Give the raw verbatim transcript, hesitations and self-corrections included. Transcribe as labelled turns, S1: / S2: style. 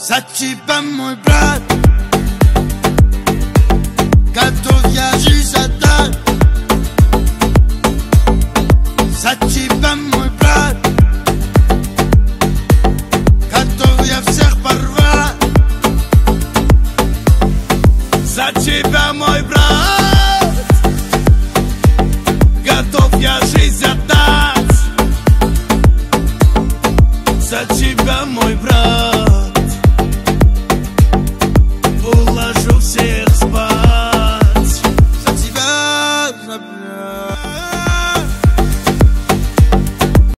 S1: За тебя, мой брат, готов я жизнь отдать. За тебя, мой брат, готов я всех порвать. За тебя, мой брат, готов я жизнь отдать. За тебя, мой брат.